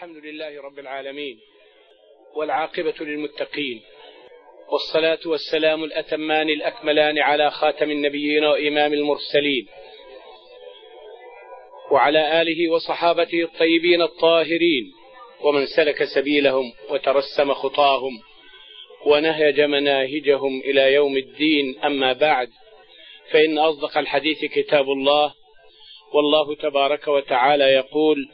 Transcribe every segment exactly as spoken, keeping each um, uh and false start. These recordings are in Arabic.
الحمد لله رب العالمين، والعاقبة للمتقين، والصلاة والسلام الأتمان الأكملان على خاتم النبيين وإمام المرسلين، وعلى آله وصحابته الطيبين الطاهرين، ومن سلك سبيلهم وترسم خطاهم ونهج مناهجهم إلى يوم الدين. أما بعد، فإن أصدق الحديث كتاب الله، والله تبارك وتعالى يقول: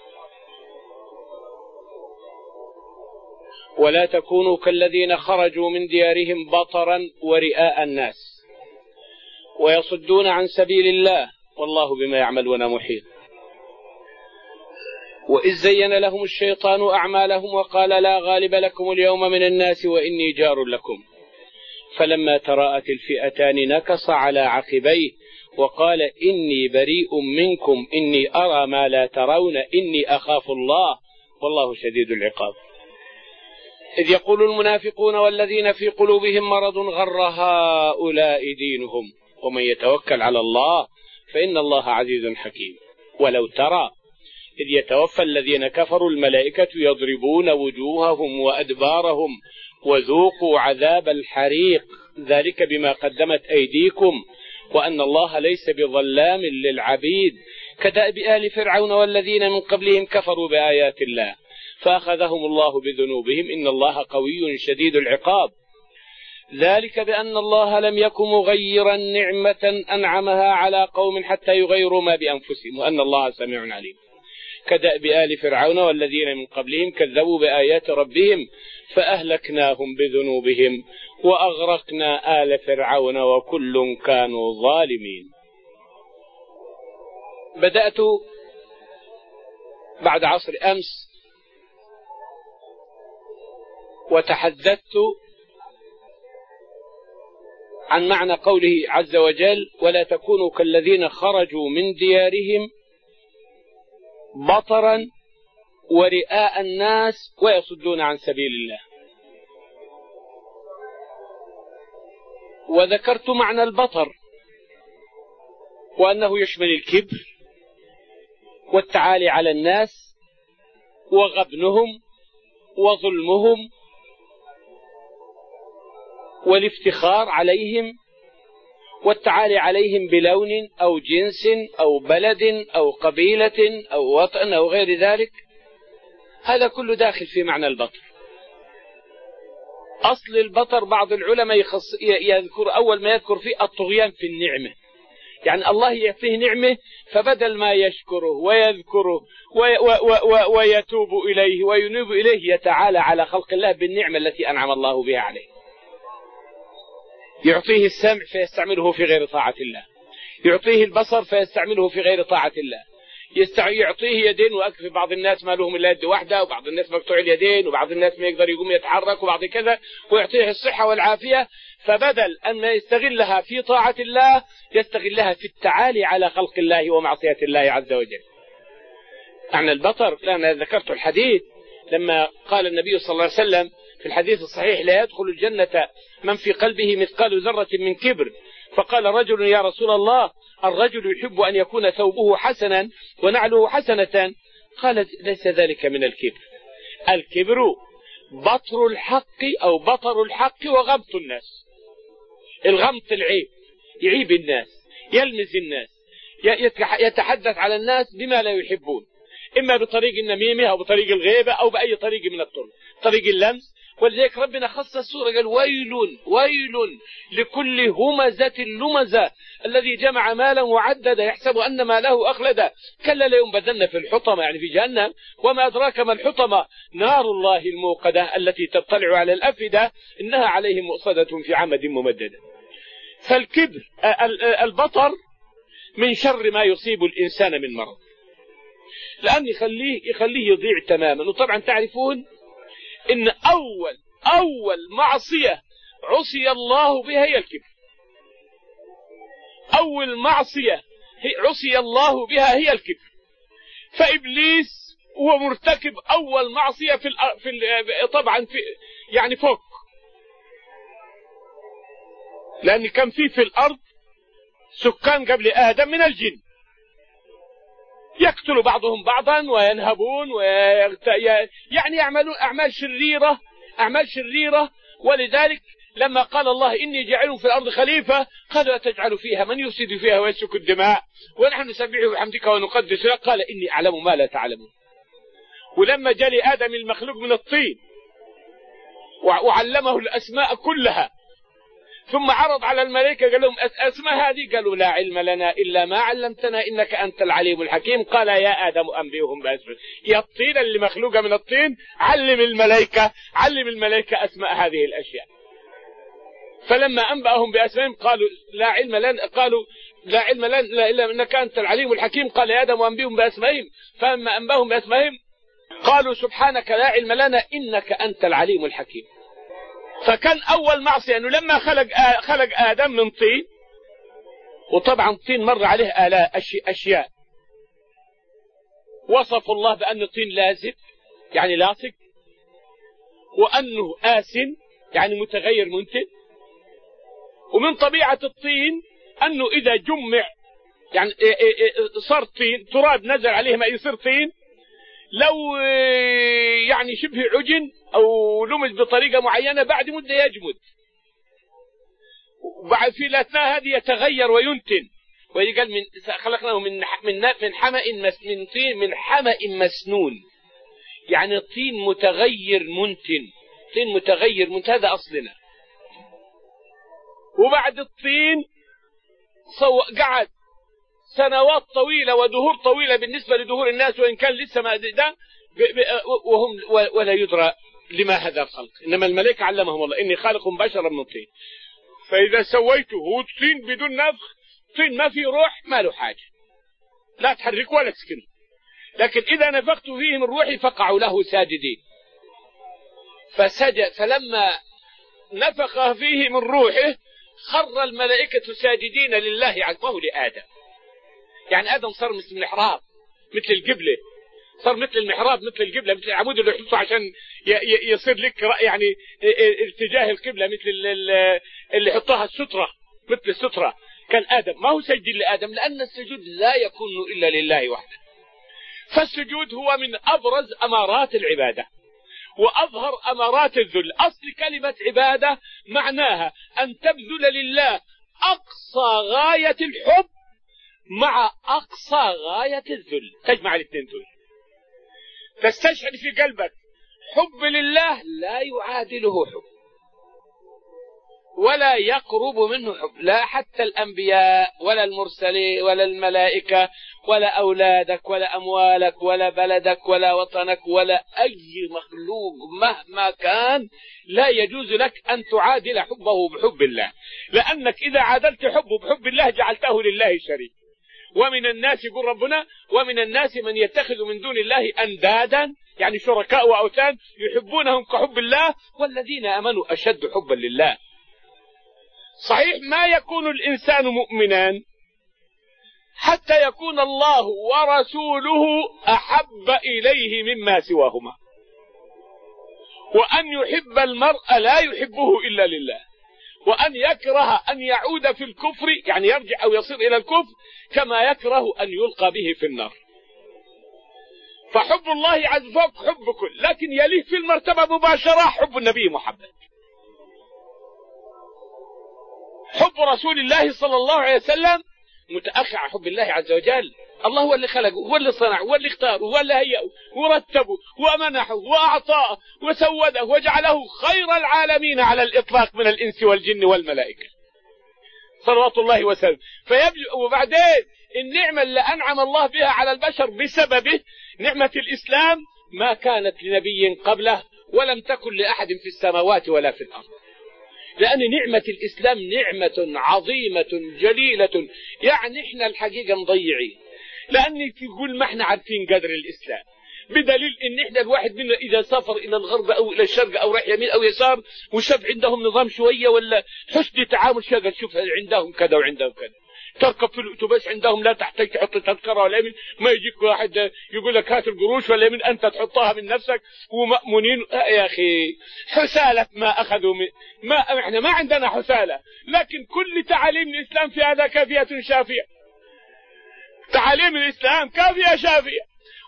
ولا تكونوا كالذين خرجوا من ديارهم بطرا ورئاء الناس ويصدون عن سبيل الله والله بما يعملون محيط. وإذ زين لهم الشيطان أعمالهم وقال: لا غالب لكم اليوم من الناس وإني جار لكم، فلما تراءت الفئتان نكص على عقبيه وقال: إني بريء منكم إني أرى ما لا ترون إني أخاف الله والله شديد العقاب. إذ يقول المنافقون والذين في قلوبهم مرض غر هؤلاء دينهم ومن يتوكل على الله فإن الله عزيز حكيم. ولو ترى إذ يتوفى الذين كفروا الملائكة يضربون وجوههم وأدبارهم وذوقوا عذاب الحريق ذلك بما قدمت أيديكم وأن الله ليس بظلام للعبيد، كدأب آل فرعون والذين من قبلهم كفروا بآيات الله فأخذهم الله بذنوبهم إن الله قوي شديد العقاب. ذلك بأن الله لم يكن مغيرا نعمة أنعمها على قوم حتى يغيروا ما بأنفسهم وأن الله سميع عليم. كدأب آل فرعون والذين من قبلهم كذبوا بآيات ربهم فأهلكناهم بذنوبهم وأغرقنا آل فرعون وكل كانوا ظالمين. بدأت بعد عصر أمس وتحدثت عن معنى قوله عز وجل: ولا تكونوا كالذين خرجوا من ديارهم بطرا ورئاء الناس ويصدون عن سبيل الله. وذكرت معنى البطر وأنه يشمل الكبر والتعالي على الناس وغبنهم وظلمهم والافتخار عليهم والتعالي عليهم بلون أو جنس أو بلد أو قبيلة أو وطن أو غير ذلك. هذا كله داخل في معنى البطر. أصل البطر بعض العلماء يذكر أول ما يذكر فيه الطغيان في النعمة، يعني الله يعطيه نعمة فبدل ما يشكره ويذكره ويتوب إليه وينيب إليه يتعالى على خلق الله بالنعمة التي أنعم الله بها عليه. يعطيه السمع فيستعمله في غير طاعة الله، يعطيه البصر فيستعمله في غير طاعة الله، يعطيه يدين وأكثر بعض الناس ما لهم إلا يد واحدة وبعض الناس مقطوع اليدين وبعض الناس ما يقدر يقوم يتحرك وبعض كذا، ويعطيه الصحة والعافية فبدل أن يستغلها في طاعة الله يستغلها في التعالي على خلق الله ومعصية الله عز وجل. معنى البطر لأنا ذكرت الحديث لما قال النبي صلى الله عليه وسلم في الحديث الصحيح: لا يدخل الجنة من في قلبه مثقال ذرة من كبر. فقال رجل: يا رسول الله، الرجل يحب أن يكون ثوبه حسنا ونعله حسنة. قال: ليس ذلك من الكبر، الكبر بطر الحق أو بطر الحق وغمط الناس. الغمط العيب، يعيب الناس، يلمز الناس، يتحدث على الناس بما لا يحبون، إما بطريق النميمة أو بطريق الغيبة أو بأي طريق من الطرق، طريق اللمس. ولذلك ربنا خص السورة قال: ويل ويل لكل همزة لمزة الذي جمع مالا وعدد يحسب أن ماله أخلده كلا لينبذن في الحطمة، يعني في جهنم. وما أدراك ما الحطمة؟ نار الله الموقدة التي تطلع على الأفئدة إنها عليهم مؤصدة في عمد ممددة. فالكبر البطر من شر ما يصيب الإنسان من مرض، لأن يخليه يخليه يضيع تماما. وطبعا تعرفون إن أول أول معصية عصي الله بها هي الكبر. أول معصية عصي الله بها هي الكبر. فإبليس هو مرتكب أول معصية في في طبعا في يعني فوق، لأن كان في في الأرض سكان قبل آدم من الجن، يقتل بعضهم بعضا وينهبون يعني يعملون أعمال شريرة أعمال شريرة. ولذلك لما قال الله إني جاعل في الأرض خليفة قالوا أتجعل فيها من يفسد فيها ويسفك الدماء ونحن نسبح بحمدك ونقدس لك قال إني أعلم ما لا تعلمون. ولما جاء لآدم المخلوق من الطين وعلمه الأسماء كلها ثم عرض على الملائكة قال لهم أسماء هذه قالوا لا علم لنا إلا ما علمتنا إنك أنت العليم الحكيم. قال يا آدم أنبئهم بأسماء يا الطين اللي مخلوقة من الطين علم الملائكة علم الملائكة أسماء هذه الأشياء. فلما أنبأهم بأسمائهم قالوا لا علم لنا قالوا لا علم لنا إلا إنك أنت العليم الحكيم. قال يا آدم أنبئهم بأسمائهم فلما أنبأهم بأسمائهم قالوا سبحانك لا علم لنا إنك أنت العليم الحكيم. فكان أول معصية أنه لما خلق خلق آدم من طين، وطبعا الطين مر عليه آلاء أشياء وصف الله بأن الطين لازق يعني لاصق، وأنه آسن يعني متغير منتن، ومن طبيعة الطين أنه إذا جمع يعني صار طين تراب نزل عليه ما يصير طين، لو يعني شبه عجن أو لمس بطريقة معينة بعد مدة يجمد، وبعد في الأثناء هذه يتغير وينتن. ويقال من خلقناه من من من حمأ من طين من حمأ مسنون، يعني طين متغير منتن، طين متغير منتن، هذا أصلنا. وبعد الطين قعد سنوات طويلة ودهور طويلة بالنسبة لدهور الناس، وإن كان لسه ما ده وهم ولا يدرى لما هذا الخلق، إنما الملائكة علمهم الله إني خالق بشرا من طين، فإذا سويته هو طين بدون نفخ، طين ما في روح ما له حاجة، لا تحرك ولا تسكن، لكن إذا نفخت فيه من روحي فقعوا له ساجدين. فسجد، فلما نفخ فيه من روحه خر الملائكة ساجدين لله عزمه لآدم. يعني آدم صار مثل المحراب مثل القبلة، صار مثل المحراب مثل القبلة مثل العمود اللي يحطه عشان يصير لك يعني اتجاه القبلة، مثل اللي يحطها السترة مثل السترة. كان آدم ما هو سجد لآدم لأن السجود لا يكون إلا لله وحده. فالسجود هو من أبرز أمارات العبادة وأظهر أمارات الذل. أصل كلمة عبادة معناها أن تبذل لله أقصى غاية الحب مع أقصى غاية الذل، تجمع الاثنين دول، تستشعر في قلبك حب لله لا يعادله حب ولا يقرب منه حب، لا حتى الأنبياء ولا المرسلين ولا الملائكة ولا أولادك ولا أموالك ولا بلدك ولا وطنك ولا أي مخلوق مهما كان لا يجوز لك أن تعادل حبه بحب الله، لأنك إذا عادلت حبه بحب الله جعلته لله شريك. ومن الناس يقول ربنا ومن الناس من يتخذ من دون الله أندادا يعني شركاء وأوثان يحبونهم كحب الله والذين آمنوا أشد حبا لله. صحيح ما يكون الإنسان مؤمنا حتى يكون الله ورسوله أحب إليه مما سواهما، وأن يحب المرء لا يحبه إلا لله، وأن يكره أن يعود في الكفر يعني يرجع أو يصير إلى الكفر كما يكره أن يلقى به في النار. فحب الله عز وجل حب كل، لكن يليه في المرتبة مباشرة حب النبي محمد، حب رسول الله صلى الله عليه وسلم متأخر عن حب الله عز وجل. الله هو اللي خلقه، هو اللي صنعه، هو اللي اختاره، هو اللي هيئه ورتبه ومنحه وأعطاه وسوده وجعله خير العالمين على الإطلاق من الإنس والجن والملائكة صلوات الله وسلم. فيبلغ وبعدين النعمة اللي أنعم الله بها على البشر بسببه نعمة الإسلام ما كانت لنبي قبله ولم تكن لأحد في السماوات ولا في الأرض، لأن نعمة الإسلام نعمة عظيمة جليلة. يعني إحنا الحقيقة مضيعين، لأن تقول ما إحنا عارفين قدر الإسلام، بدليل إن إحنا الواحد منا إذا سافر إلى الغرب أو إلى الشرق أو راح يمين أو يسار وشاف عندهم نظام شوية ولا حسن تعامل شغل، شوف عندهم كذا وعندهم كذا، تركب في الأتوبيس عندهم لا تحتاج تحط تذكرة ولا يمين، ما يجيك واحد يقول لك هات القروش ولا يمين أنت تحطها من نفسك ومأمونين. يا أخي حسالة ما أخذوا من ما إحنا ما عندنا حسالة، لكن كل تعاليم الإسلام في هذا كافية شافية، تعاليم الإسلام كافية شافية.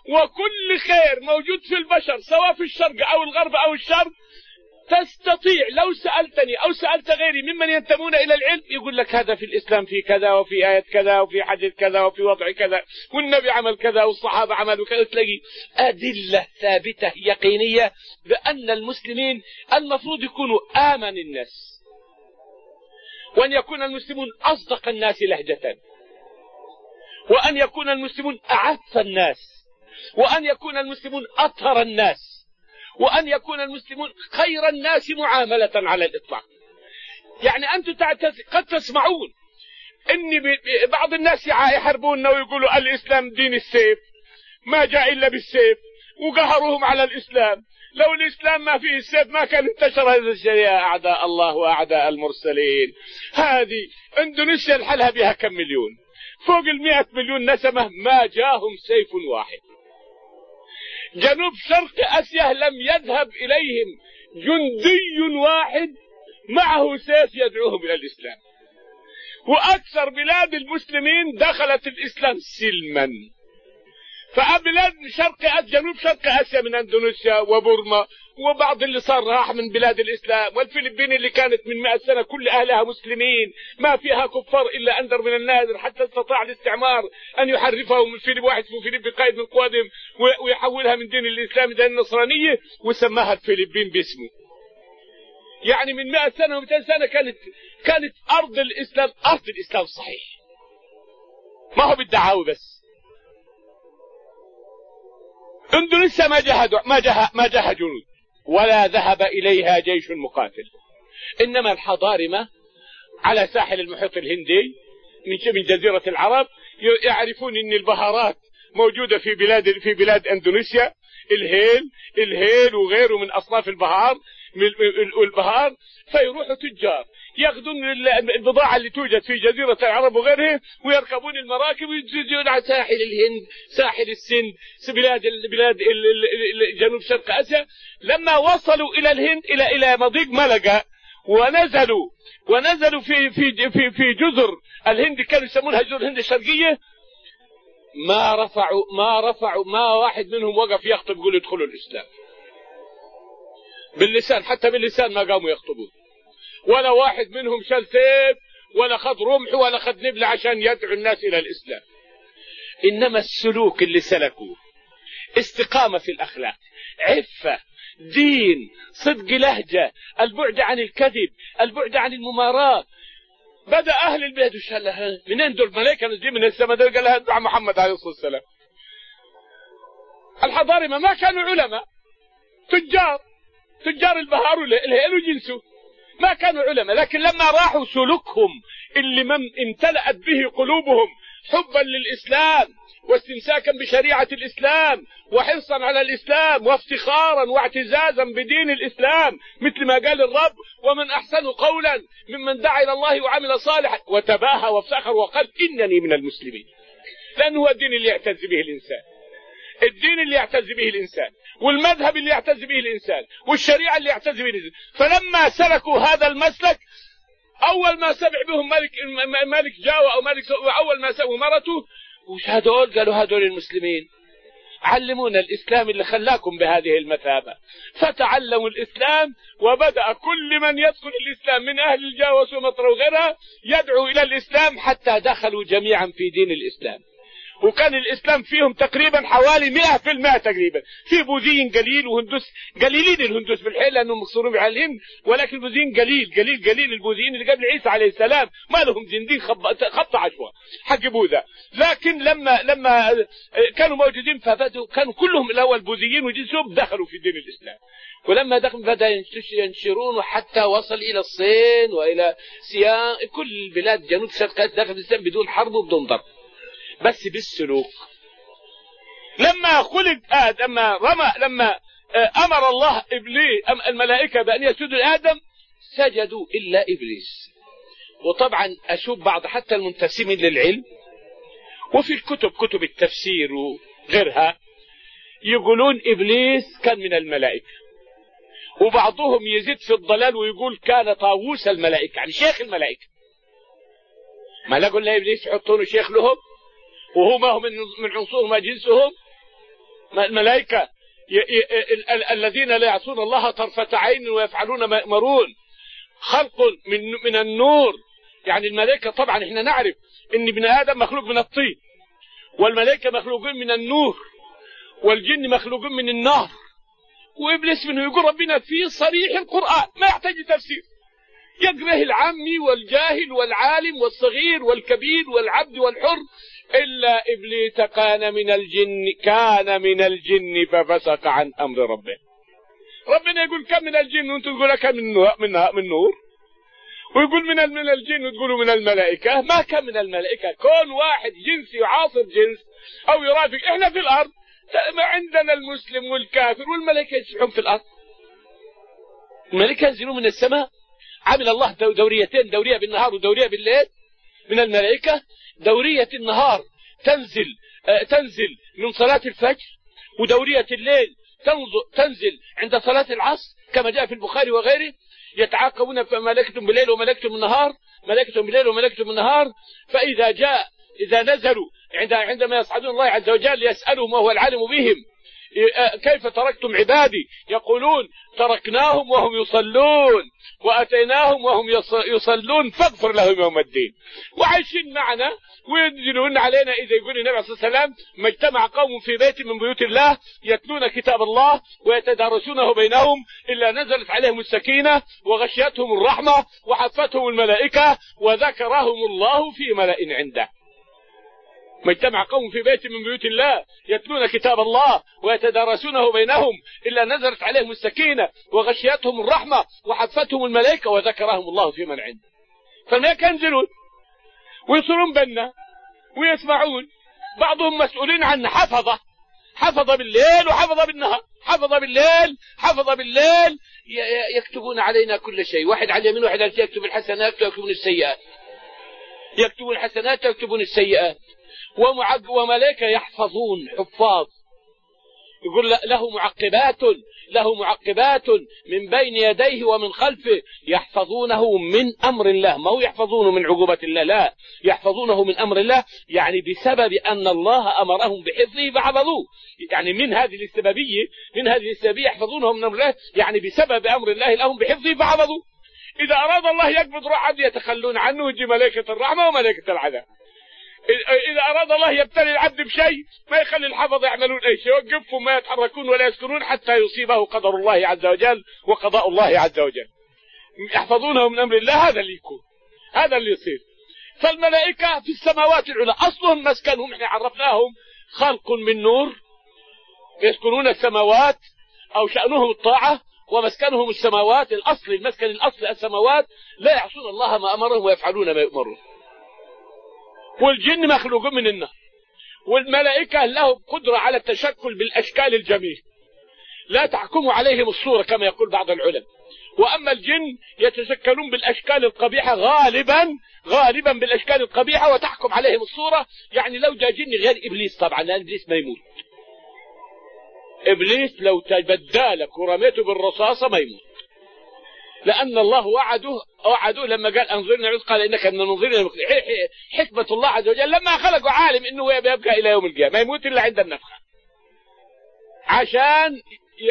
وكل خير موجود في البشر سواء في الشرق أو الغرب أو الشرق، تستطيع لو سألتني أو سألت غيري ممن ينتمون إلى العلم يقول لك هذا في الإسلام في كذا وفي آية كذا وفي حديث كذا وفي وضع كذا والنبي عمل كذا والصحابة عملوا كذا. تلاقي أدلة ثابتة يقينية بأن المسلمين المفروض يكونوا آمن الناس، وأن يكون المسلمون أصدق الناس لهجة، وأن يكون المسلمون أعف الناس، وأن يكون المسلمون أطهر الناس، وأن يكون المسلمون خير الناس معاملة على الإطلاق. يعني أنتم قد تسمعون إن بعض الناس يحاربوننا ويقولوا الإسلام دين السيف، ما جاء إلا بالسيف، وقهروهم على الإسلام. لو الإسلام ما فيه السيف ما كان انتشر هذا الشيء. يا أعداء الله وأعداء المرسلين، هذه اندونيسيا لحالها بها كم مليون، فوق المئة مليون نسمة، ما جاهم سيف واحد. جنوب شرق آسيا لم يذهب إليهم جندي واحد معه سيف يدعوهم إلى الإسلام. وأكثر بلاد المسلمين دخلت الإسلام سلما. فبلاد شرق آسيا، جنوب شرق آسيا من أندونيسيا وبورما وبعض اللي صار راح من بلاد الإسلام، والفلبين اللي كانت من مئة سنة كل أهلها مسلمين ما فيها كفار إلا أندر من النادر، حتى استطاع الاستعمار أن يحرفهم. الفيلب واحد اسمه فيليب قائد من قوادهم ويحولها من دين الإسلام إلى النصرانية وسماها الفلبين باسمه. يعني من مئة سنة ومئتين سنة كانت كانت أرض الإسلام أرض الإسلام صحيح، ما هو بالدعاوى بس. اندونيسيا ما جاها ما جاها ما جاها جنود ولا ذهب إليها جيش مقاتل، إنما الحضارمة على ساحل المحيط الهندي من جزيرة العرب يعرفون أن البهارات موجودة في بلاد في بلاد اندونيسيا، الهيل الهيل وغيره من أصناف البهار والبهار، فيروحوا تجار ياخذون البضاعة اللي توجد في جزيرة العرب وغيرها ويركبون المراكب ويجون على ساحل الهند، ساحل السند، بلاد بلاد جنوب شرق آسيا. لما وصلوا إلى الهند إلى إلى مضيق ملقا ونزلوا ونزلوا في في في في جزر الهند، كانوا يسمونها جزر الهند الشرقية، ما رفعوا ما رفعوا ما واحد منهم وقف يخطب يقول ادخلوا الإسلام باللسان، حتى باللسان ما قاموا يخطبون، ولا واحد منهم شال سيف ولا خد رمح ولا خد نبلة عشان يدعو الناس إلى الإسلام. إنما السلوك اللي سلكوه، استقامة في الأخلاق، عفة، دين، صدق لهجة، البعد عن الكذب، البعد عن المماراة. بدأ أهل البلاد وشالها منين دول الملائكة نزلوا من السماء، قال لها دعاء محمد عليه الصلاة والسلام. الحضارمة ما كانوا علماء، تجار تجار البهار والهيل وجنسه، ما كانوا علماء، لكن لما راحوا سلوكهم اللي من امتلأت به قلوبهم حبا للإسلام واستمساكا بشريعة الإسلام وحرصا على الإسلام وافتخارا واعتزازا بدين الإسلام، مثل ما قال الرب ومن أحسن قولا ممن دعا إلى الله وعمل صالحا وتباهى وافتخر وقال إنني من المسلمين. لأنه هو الدين اللي يعتز به الإنسان، الدين اللي يعتز به الإنسان، والمذهب اللي يعتز به الإنسان، والشريعة اللي يعتز به الإنسان. فلما سلكوا هذا المسلك، أول ما سمع بهم ملك ملك جاوة أو ملك أول ما سووا مرته، وش هدول؟ قالوا هدول المسلمين، علمونا الإسلام اللي خلاكم بهذه المثابة. فتعلموا الإسلام، وبدأ كل من يدخل الإسلام من أهل الجاوة وسمطرة وغيرها يدعو إلى الإسلام حتى دخلوا جميعا في دين الإسلام. وكان الإسلام فيهم تقريبا حوالي مئة في المئة تقريبا، في بوذيين قليل وهندوس قليلين، الهندوس بالحيل لأنهم مقصورون على الهند، ولكن البوذيين قليل قليل قليل البوذيين اللي قبل عيسى عليه السلام ما لهم زندين خط عشوة حق بوذا. لكن لما لما كانوا موجودين فبدوا كانوا كلهم الأول بوذيين وجنسهم دخلوا في دين الإسلام، ولما دخلوا بدأ ينشرون حتى وصل إلى الصين وإلى سيان، كل بلاد جنوب شرق آسيا دخل الإسلام بدون حرب وبدون ضرب، بس بالسلوك. لما خلق آدم لما رمى لما أمر الله إبليس الملائكة بأن يسجدوا لآدم سجدوا إلا إبليس. وطبعا أشوف بعض حتى المنتسبين للعلم وفي الكتب كتب التفسير وغيرها يقولون إبليس كان من الملائكة، وبعضهم يزيد في الضلال ويقول كان طاووس الملائكة، يعني شيخ الملائكة. ما لا قلنا إبليس يحطونه شيخ لهم وهو ما هو من من عنصرهم جنسهم، الملائكة الذين لا يعصون الله طرفة عين ويفعلون ما يأمرون، خلق من من النور. يعني الملائكة طبعا احنا نعرف ان ابن آدم مخلوق من الطين، والملائكة مخلوقين من النور، والجن مخلوقين من النار، وإبليس منه. يقول ربنا في صريح القرآن ما يحتاج تفسير، يقرأه العامي والجاهل والعالم والصغير والكبير والعبد والحر، إلا إبليس كان من الجن كان من الجن ففسق عن أمر ربه. ربنا يقول كم من الجن وانتم تقولوا كم من من من نور، ويقول من من الجن وتقولوا من الملائكة. ما كم من الملائكة، كون واحد جنس يعاصر جنس أو يرافق. إحنا في الأرض عندنا المسلم والكافر، والملائكة يسبحون في الأرض. الملائكة ينزلون من السماء. عمل الله دوريتين، دورية بالنهار ودورية بالليل. من الملائكة دورية النهار تنزل تنزل من صلاة الفجر، ودورية الليل تنزل عند صلاة العصر كما جاء في البخاري وغيره. يتعاقبون ملائكة بالليل وملائكة بالنهار، ملائكة بالليل وملائكة بالنهار. فإذا جاء إذا نزلوا عند عندما يصعدون الله عز وجل يسألهم وهو العالم بهم كيف تركتم عبادي؟ يقولون تركناهم وهم يصلون وأتيناهم وهم يصلون فاغفر لهم يوم الدين. وعايشين معنا وينزلون علينا. إذا يقول النبي عليه الصلاة والسلام ما اجتمع قوم في بيت من بيوت الله يتلون كتاب الله ويتدارسونه بينهم إلا نزلت عليهم السكينة وغشيتهم الرحمة وحفتهم الملائكة وذكرهم الله في ملأ عنده. ما اجتمع قوم في بيت من بيوت الله يتلون كتاب الله ويتدارسونه بينهم إلا نزلت عليهم السكينة وغشيتهم الرحمة وحفتهم الملائكة وذكرهم الله في من عنده. فالملائكة ينزلون ويصلون بنا ويسمعون. بعضهم مسؤولين عن حفظة، حفظة بالليل وحفظة بالنهار. حفظة بالليل حفظة بالليل يكتبون علينا كل شيء، واحد على اليمين واحد على اليسار، يكتب الحسنات ويكتبون السيئات، يكتبون الحسنات ويكتبون السيئات. وملائكة يحفظون، حفاظ. يقول له معقبات له معقبات من بين يديه ومن خلفه يحفظونه من أمر الله. ما هو يحفظونه من عقوبة الله، لا، يحفظونه من أمر الله، يعني بسبب أن الله أمرهم بحفظه فحفظوه. يعني من هذه السببية من هذه السببية يحفظونه من أمر الله، يعني بسبب أمر الله لهم بحفظه فحفظوه. إذا أراد الله يقبض روح عبد يتخلون عنه ويجي ملائكة الرحمة وملائكة العذاب. إذا أراد الله يبتلي العبد بشيء ما يخلي الحفظ يعملون أي شيء، يوقفهم ما يتحركون ولا يسكنون حتى يصيبه قدر الله عز وجل وقضاء الله عز وجل. يحفظونه من أمر الله. هذا اللي يكون، هذا اللي يصير. فالملائكة في السماوات العلى أصلهم مسكنهم احنا عرفناهم خلق من نور يسكنون السماوات أو شأنهم الطاعة ومسكنهم السماوات. الأصل المسكن الأصل السماوات، لا يعصون الله ما أمرهم ويفعلون ما يؤمرون. والجن مخلوق من النار. والملائكة لهم قدرة على التشكل بالأشكال الجميلة، لا تحكم عليهم الصورة كما يقول بعض العلماء. وأما الجن يتشكلون بالأشكال القبيحة غالبا غالبا بالأشكال القبيحة وتحكم عليهم الصورة. يعني لو جاء جن غير إبليس، طبعا لأن إبليس ما يموت. إبليس لو تبدالك ورميته بالرصاصة ما يموت، لأن الله وعده وعده لما قال أنظرنا عز قال إنك من المنظرين. حكمة الله عز وجل لما خلقه عالم إنه يبقى إلى يوم القيامة، ما يموت إلا عند النفخة، عشان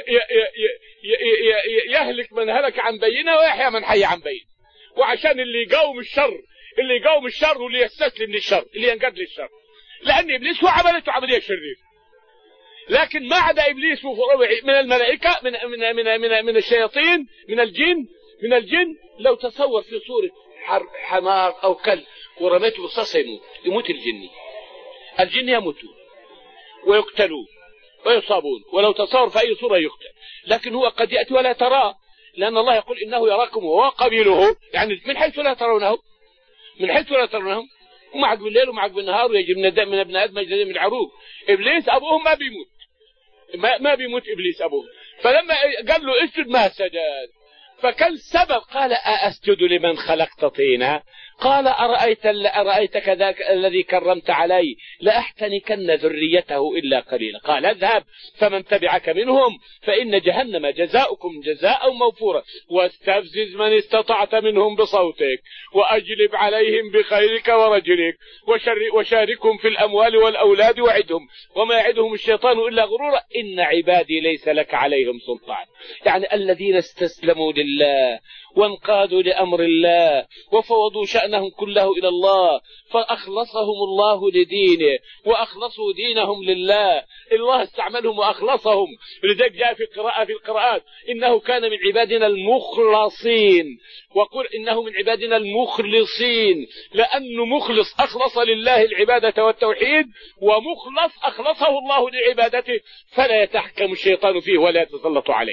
يهلك من هلك عن بينه ويحيى من حي عن بينه، وعشان اللي يقاوم الشر اللي يقاوم الشر واللي يستسلم للشر اللي ينقاد للشر. لأن إبليس هو عملته عملية شرير. لكن ما عدا إبليس من الملائكة من من من من, من الشياطين من الجن من الجن لو تصور في صورة حمار أو كلب ورميته بالرصاص يموت يموت الجن. الجن يموتون ويقتلون ويصابون، ولو تصور في أي صورة يقتل. لكن هو قد يأتي ولا تراه، لأن الله يقول إنه يراكم وقبيله، يعني من حيث لا ترونه، من حيث لا ترونهم. ومعك بالليل ومعك بالنهار، ويجي من من ابن آدم يجي من العروق. إبليس أبوهم ما بيموت، ما, ما بيموت إبليس أبوه. فلما قال له اسجد ما سجد. فكان السبب قال أسجد لمن خلقت طينا قال أرأيت, أرأيتك ذاك الذي كرمت علي لأحتنكن ذريته إلا قليلا. قال اذهب فمن تبعك منهم فإن جهنم جزاؤكم جزاء موفورا واستفزز من استطعت منهم بصوتك وأجلب عليهم بخيرك ورجلك وشاركهم في الأموال والأولاد وعدهم وما يعدهم الشيطان إلا غرورا إن عبادي ليس لك عليهم سلطان. يعني الذين استسلموا لله وانقادوا لأمر الله وفوضوا شأنهم كله إلى الله فأخلصهم الله لدينه وأخلصوا دينهم لله. الله استعملهم وأخلصهم. لذلك جاء في القراءة في القراءات إنه كان من عبادنا المخلصين وقل إنه من عبادنا المخلصين لأنه مخلص أخلص لله العبادة والتوحيد ومخلص أخلصه الله لعبادته فلا يتحكم الشيطان فيه ولا يتسلط عليه.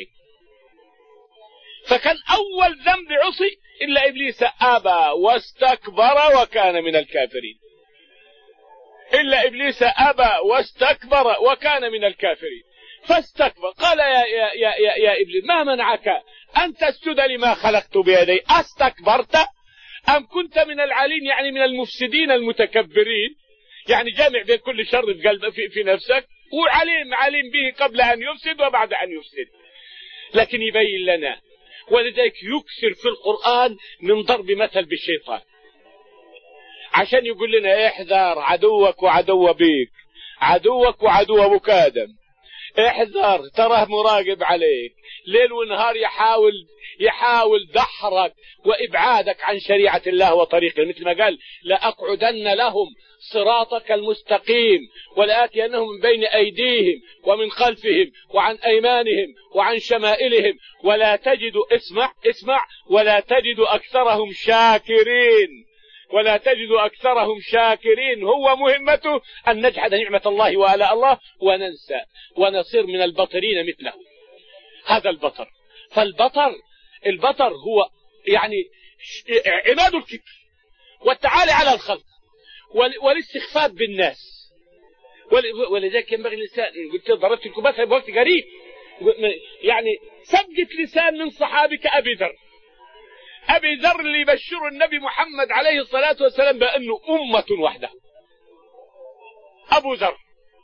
فكان أول ذنب عصي إلا إبليس أبى واستكبر وكان من الكافرين. إلا إبليس أبى واستكبر وكان من الكافرين. فاستكبر قال يا, يا, يا, يا, يا إبليس ما منعك أن تسجد لما خلقت بيدي أستكبرت أم كنت من العالين يعني من المفسدين المتكبرين. يعني جامع بين كل شر في, قلب في, في نفسك وعليم عليم به قبل أن يفسد وبعد أن يفسد. لكن يبين لنا ولذلك يكثر في القرآن من ضرب مثل بالشيطان عشان يقول لنا احذر عدوك وعدو بيك عدوك وعدو أبوك آدم. احذر تراه مراقب عليك ليل ونهار يحاول يحاول دحرك وإبعادك عن شريعة الله وطريقه مثل ما قال لأقعدن لهم صراطك المستقيم ولآتينهم من بين أيديهم ومن خلفهم وعن أيمانهم وعن شمائلهم ولا تجد اسمع اسمع ولا تجد أكثرهم شاكرين ولا تجد أكثرهم شاكرين. هو مهمته أن نجحد نعمة الله وآلاء الله وننسى ونصير من البطرين مثله. هذا البطر. فالبطر البطر هو يعني عماد الكبر والتعالي على الخلق والاستخفاف بالناس. ولذلك ينبغي الإنسان قلت ضربت لكم مثلا بوقت قريب يعني سبقت لسان من صحابك أبي ذر. أبي ذر اللي يبشر النبي محمد عليه الصلاة والسلام بأنه أمة وحده. أبو ذر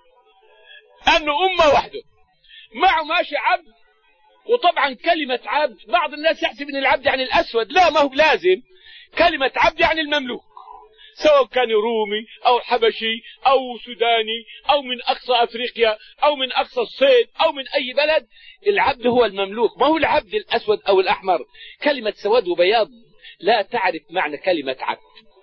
أنه أمة وحده معه ماشي عبد. وطبعا كلمة عبد بعض الناس يحسب أن العبد يعني الأسود. لا ما هو لازم. كلمة عبد يعني المملوك سواء كان رومي أو حبشي أو سوداني أو من أقصى أفريقيا أو من أقصى الصيد أو من أي بلد. العبد هو المملوك ما هو العبد الأسود أو الأحمر. كلمة سواد وبياض لا تعرف معنى كلمة عبد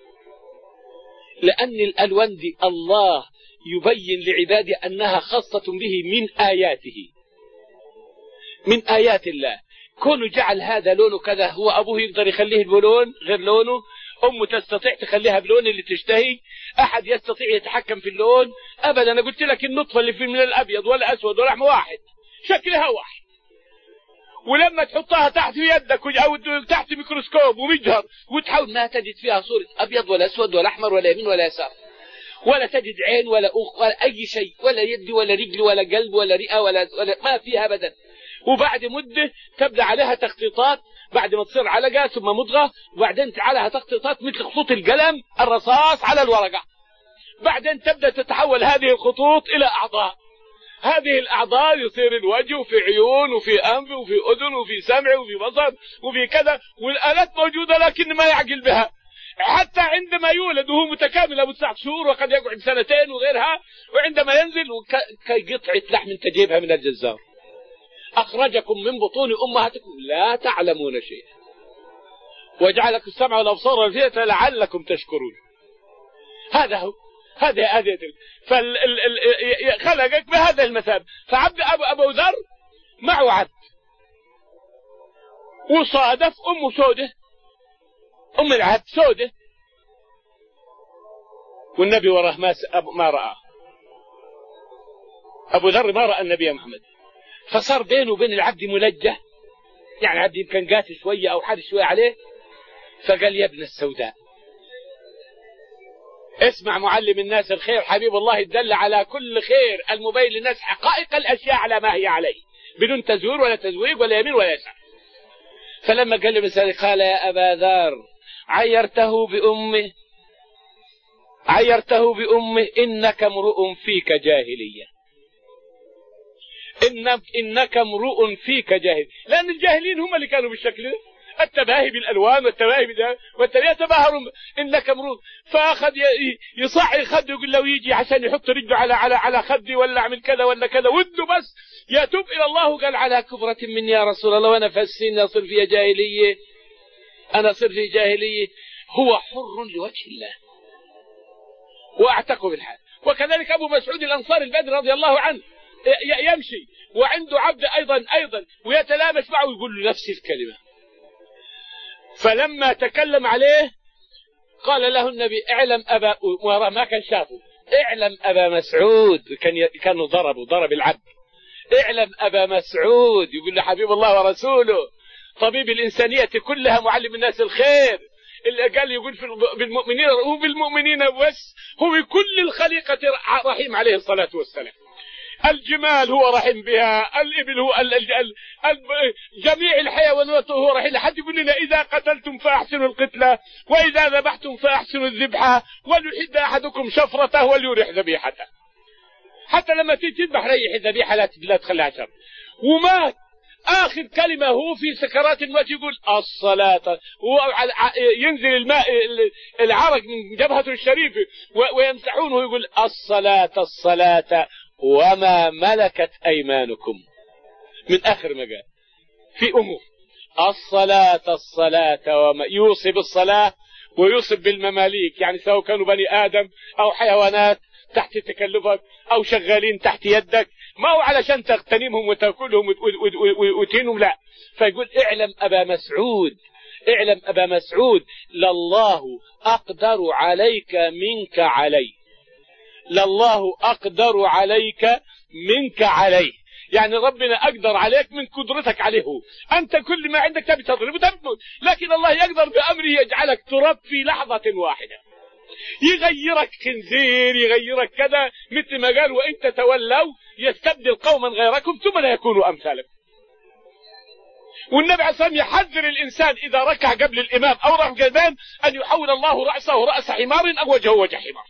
لأن الألوان دي الله يبين لعباده أنها خاصة به من آياته من آيات الله. كونه جعل هذا لونه كذا هو أبوه يقدر يخليه بلون غير لونه. أمه تستطيع تخليها بلون اللي تشتهي. أحد يستطيع يتحكم في اللون أبدا. أنا قلت لك النطفة اللي في من الأبيض ولا أسود ولا أحمر واحد شكلها واحد. ولما تحطها تحت يدك أو تحت ميكروسكوب ومجهر وتحاول ما تجد فيها صورة أبيض ولا أسود ولا أحمر ولا يمين ولا يسار ولا تجد عين ولا أخ ولا أي شيء ولا يد ولا رجل ولا قلب ولا رئة ولا, ولا ما فيها أبدا. وبعد مدة تبدأ عليها تخطيطات بعد ما تصير علقة ثم مضغة وبعدين عليها تخطيطات مثل خطوط القلم الرصاص على الورقة. بعدين تبدأ تتحول هذه الخطوط إلى أعضاء. هذه الأعضاء يصير الوجه وفي عيون وفي أنف وفي أذن وفي سمع وفي بصر وفي كذا والآلات موجودة لكن ما يعقل بها. حتى عندما يولد وهو متكامل أبو تسعة شهور وقد يقعد سنتين وغيرها وعندما ينزل كقطعة لحم تجيبها من الجزار. أخرجكم من بطون أمهاتكم لا تعلمون شيئا وجعلكم السمع والأبصار والأفئدة لعلكم تشكرون. هذا هو هذا هذا فخلقك بهذا المثاب. فعبد أبو, أبو ذر معه عبد وصادف أمه سودة أم العبد سودة والنبي وراه ما, ما رأى. أبو ذر ما رأى النبي محمد فصار بينه وبين العبد ملجة. يعني العبد يمكن قاسي شوية أو حد شوية عليه فقال يا ابن السوداء اسمع معلم الناس الخير حبيب الله يدل على كل خير المبين للناس حقائق الأشياء على ما هي عليه بدون تزوير ولا تزويق ولا يمين ولا يسار. فلما قال له مثال قال يا أبا ذر عيرته بأمه عيرته بأمه إنك امرؤ فيك جاهلية، إنك, إنك امرؤ فيك جاهل. لأن الجاهلين هم اللي كانوا بالشكل ده، التباهي بالألوان والتباهي بده يتباهروا. إنك امرؤ، فأخذ يصعي خده يقول له يجي عشان يحط رجله على على على خدي ولا أعمل كذا ولا كذا، وده بس يتوب إلى الله. قال على كبرة مني يا رسول الله وأنا في السن أصير في جاهلية، أنا أصير في جاهلية. هو حر لوجه الله واعتقوا بالحال. وكذلك أبو مسعود الأنصاري البدري رضي الله عنه يمشي وعنده عبد أيضا أيضا ويتلامس معه ويقول له نفس الكلمة. فلما تكلم عليه قال له النبي اعلم أبا، ما كان شافه، اعلم أبا مسعود، كان كانوا ضربوا ضرب العبد، اعلم أبا مسعود، يقول له حبيب الله ورسوله طبيب الإنسانية كلها معلم الناس الخير، اللي قال يقول في بالمؤمنين هو بالمؤمنين بس، هو بكل الخليقة رحيم عليه الصلاة والسلام. الجمال هو رحم بها، الإبل هو ال ال ال ال جميع الحيوانات هو رحيم. حد يقول لنا إذا قتلتم فأحسنوا القتلة وإذا ذبحتم فأحسنوا الذبحة وليحد أحدكم شفرته وليرح ذبيحته. حتى لما تيجي تذبح ريح الذبيحة لا لا تخليها شر. ومات آخر كلمة هو في سكرات الموت يقول الصلاة، وينزل الماء العرق من جبهته الشريفة ويمسحونه ويقول الصلاة الصلاة وما ملكت أيمانكم. من آخر ما قال في أمور الصلاة الصلاة وما يوصي بالصلاة ويوصي بالمماليك، يعني سواء كانوا بني آدم أو حيوانات تحت تكلفك أو شغالين تحت يدك، ما هو علشان تغتنمهم وتأكلهم وتهينهم، لا. فيقول اعلم أبا مسعود، اعلم أبا مسعود لله أقدر عليك منك علي، لله أقدر عليك منك عليه، يعني ربنا أقدر عليك من قدرتك عليه. أنت كل ما عندك تبي تضرب وتموت، لكن الله يقدر بأمره يجعلك ترب في لحظة واحدة، يغيرك خنزير، يغيرك كذا، مثل ما قال وإن تتولوا يستبدل قوما غيركم ثم لا يكونوا أمثالكم. والنبي عليه الصلاة والسلام يحذر الإنسان إذا ركع قبل الإمام أو رفع الإمام أن يحول الله رأسه رأس حمار أو وجهه وجه حمار،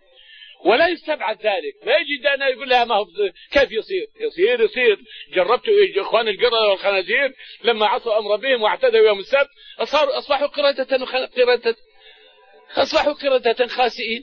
ولا يستبعد ذلك. ما يجي أنا يقول لها ما هو كيف يصير يصير يصير جربت إخوان القردة والخنازير لما عصوا أمر ربهم واعتدوا يوم السبت أصاروا أصبحوا قردة قردة أصبحوا قردة خاسئين.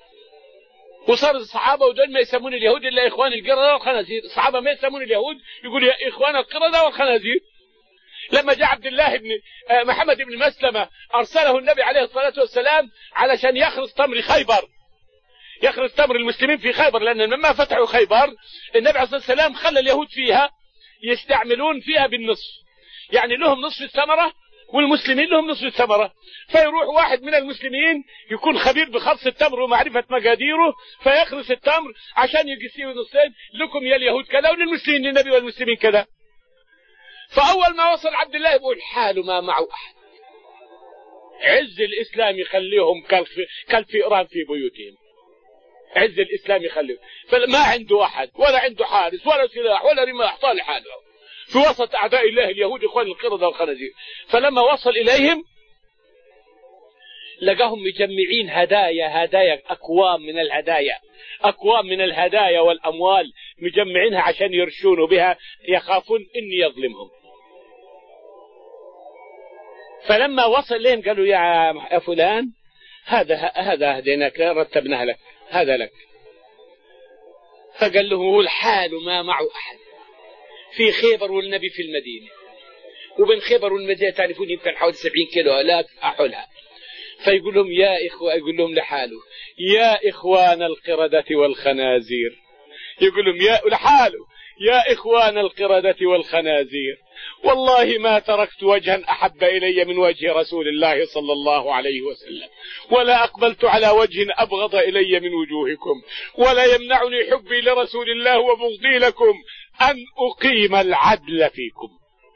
وصار الصحابة ودول ما يسمون اليهود إلا إخوان القردة والخنازير، الصحابة ما يسمون اليهود يقول يا إخوان القردة والخنازير. لما جاء عبد الله بن محمد بن مسلمة أرسله النبي عليه الصلاة والسلام علشان يخرس تمر خيبر، يخرس تمر المسلمين في خيبر، لأن لما فتحوا خيبر النبي عليه الصلاة والسلام خلى اليهود فيها يستعملون فيها بالنصف، يعني لهم نصف الثمرة والمسلمين لهم نصف الثمرة. فيروح واحد من المسلمين يكون خبير بخرص التمر ومعرفة مقاديره فيخرس التمر عشان يقسيه نصين، لكم يا اليهود كذا وللمسلمين للنبي والمسلمين كذا. فأول ما وصل عبد الله يقول حاله ما معه أحد، عز الإسلام يخليهم كالفئران في بيوتهم، عز الإسلام يخليهم، فما عنده أحد ولا عنده حارس ولا سلاح ولا رماح، طالع حاله في وسط أعداء الله اليهود إخوان القردة والخنازير. فلما وصل إليهم لقاهم مجمعين هدايا، هدايا أكوام من الهدايا، أكوام من الهدايا والأموال مجمعينها عشان يرشونوا بها، يخافون إن يظلمهم. فلما وصل لهم قالوا يا فلان هذا هذا هديناك رتبناها لك، هذا لك. فقال له هو الحال ما معه أحد في خيبر والنبي في المدينة، وبين خيبر والمدينة تعرفون يمكن حوالي سبعين كيلو لا أحولها. فيقول لهم يا إخوة، يقول لهم لحاله يا إخوان القردة والخنازير، يقول لهم يا لحاله يا إخوان القردة والخنازير، والله ما تركت وجها أحب إلي من وجه رسول الله صلى الله عليه وسلم، ولا أقبلت على وجه أبغض إلي من وجوهكم، ولا يمنعني حبي لرسول الله وبغضي لكم أن أقيم العدل فيكم.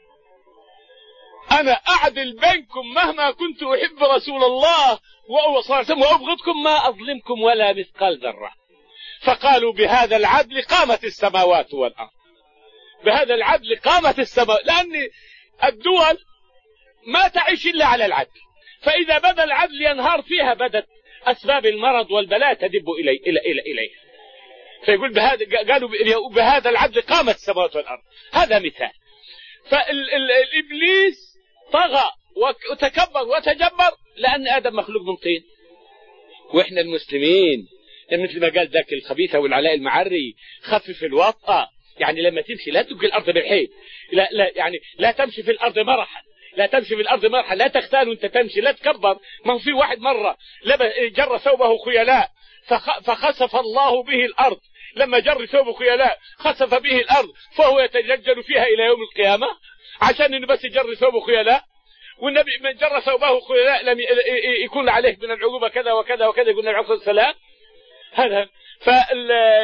أنا أعدل بينكم مهما كنت أحب رسول الله وأبغضكم، ما أظلمكم ولا مثقال ذرة. فقالوا بهذا العدل قامت السماوات والأرض، بهذا العدل قامت السماوات، لأن الدول ما تعيش إلا على العدل. فإذا بدا العدل ينهار فيها بدت أسباب المرض والبلاء تدب إلي إلى إلى إليه. فيقول بهذا، قالوا بهذا العدل قامت السماوات والأرض. هذا مثال. فالإبليس طغى وتكبر وتجبر لأن آدم مخلوق من طين، وإحنا المسلمين مثل ما قال ذاك الخبيثة والعلاء المعري خفف الوطأ، يعني لما تمشي لا تبقي الأرض بالحيل، لا لا يعني لا تمشي في الأرض مرحا، لا تمشي في الأرض مرحا، لا تختال وانت تمشي، لا تكبر. ما هو في واحد مرة جر ثوبه خيلاء فخسف الله به الأرض، لما جر ثوبه خيلاء خسف به الأرض فهو يتجلجل فيها إلى يوم القيامة عشان إنه بس جر ثوبه خيلاء. والنبي من جر ثوبه خيلاء لم يكون عليه من العقوبة كذا وكذا وكذا، يقول النبي عليه الصلاة والسلام. هذا فال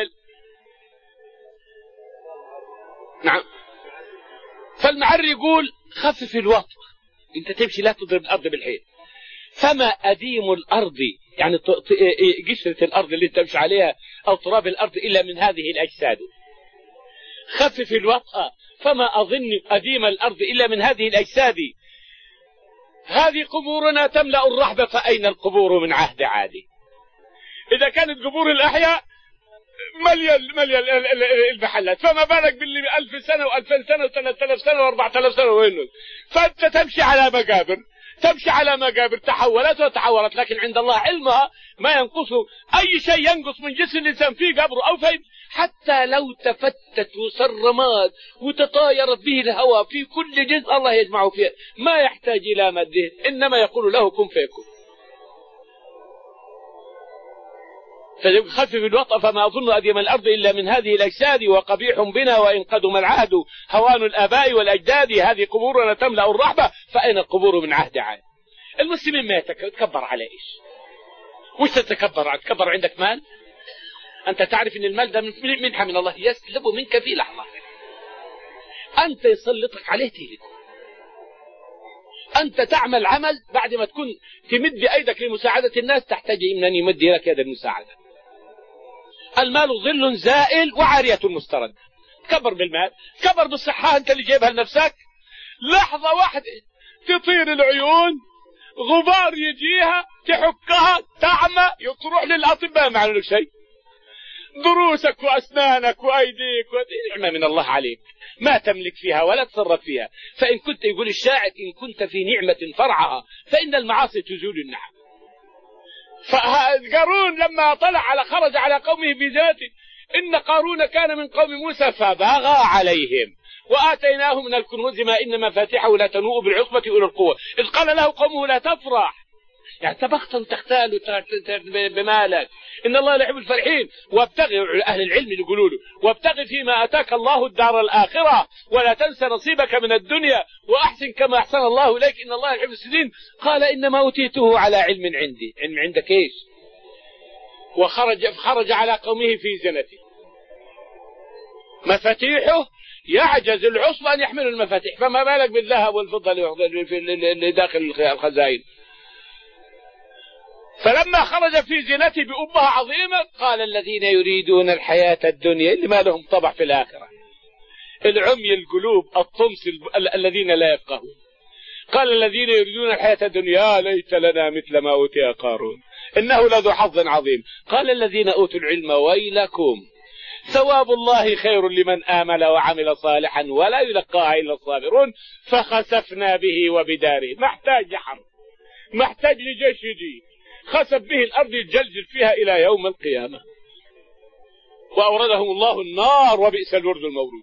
نعم. فالمعري يقول خفف الوطء، انت تمشي لا تضرب الارض بالحيل. فما اديم الارض يعني قشرة الارض اللي انت تمشي عليها او تراب الارض الا من هذه الاجساد. خفف الوطء فما اظن اديم الارض الا من هذه الاجساد. هذه قبورنا تملا الرحب فاين القبور من عهد عادي. اذا كانت قبور الاحياء مليان مليان المحلات، فما بالك باللي ألف سنة وألفين سنة وثلاثة آلاف سنة وأربعة آلاف سنة وينه. فأنت تمشي على مقابر، تمشي على مقابر تحولت وتحولت، لكن عند الله علمها ما ينقصه أي شيء ينقص من جسم الإنسان في قبره أو في، حتى لو تفتت وسرمات وتطايرت به الهواء في كل جزء الله يجمعه فيه، ما يحتاج إلى مده، إنما يقول له كن فيكون. فخفف الوطأ فما أظن أديم الأرض إلا من هذه الأجساد، وقبيح بنا وإن قدم العهد هوان الآباء والأجداد. هذه قبورنا تملأ الرحبة فأين القبور من عهد عاد. المسلمين ما يتكبر على إيش؟ وش تتكبر على؟ تكبر عندك مال؟ أنت تعرف أن المال ده منحة من الله يسلب منك في لحظة، أنت يسلطك عليه تهلك. أنت تعمل عمل بعد ما تكون تمد أيدك لمساعدة الناس تحتاج من يمد لك يد المساعدة. المال ظل زائل وعارية مسترد. كبر بالمال، كبر بالصحة أنت اللي جايبها لنفسك. لحظة واحدة تطير العيون، غبار يجيها تحكها تعمى، تروح للأطباء ما عملوا شيء. ضروسك وأسنانك وأيديك نعمة من الله عليك ما تملك فيها ولا تصرف فيها. فإن كنت يقول الشاعر إن كنت في نعمة فرعها فإن المعاصي تزول النعم. فقارون لما طلع على خرج على قومه بذاته، إن قارون كان من قوم موسى فبغى عليهم وآتيناه من الكنوز ما إن مفاتحه لا تنوء بالعصبة أولي القوة إذ قال له قومه لا تفرح. يعني تبختل وتختال بمالك، إن الله لا يحب الفرحين. وابتغي أهل العلم يقولوا له وابتغي فيما أتاك الله الدار الآخرة ولا تنسى نصيبك من الدنيا وأحسن كما أحسن الله إليك إن الله يحب المحسنين. قال إنما أوتيته على علم عندي. علم عندك إيش؟ وخرج خرج على قومه في زنته، مفاتيحه يعجز العصبة أن يحملوا المفاتيح، فما بالك بالذهب والفضة اللي داخل الخزائن. فلما خرج في زينته بأبهة عظيمة قال الذين يريدون الحياة الدنيا اللي ما لهم طبع في الآخرة، العمي القلوب الطمس الذين لا يفقهون، قال الذين يريدون الحياة الدنيا ليت لنا مثل ما أوتي قارون إنه لذو حظ عظيم. قال الذين أوتوا العلم ويلكم ثواب الله خير لمن آمن وعمل صالحا ولا يلقاها إلا الصابرون. فخسفنا به وبداره، محتاج حرب، محتاج لجيش يجي، خسف به الأرض يتجلجل فيها إلى يوم القيامة. وأوردهم الله النار وبئس الورد المورود.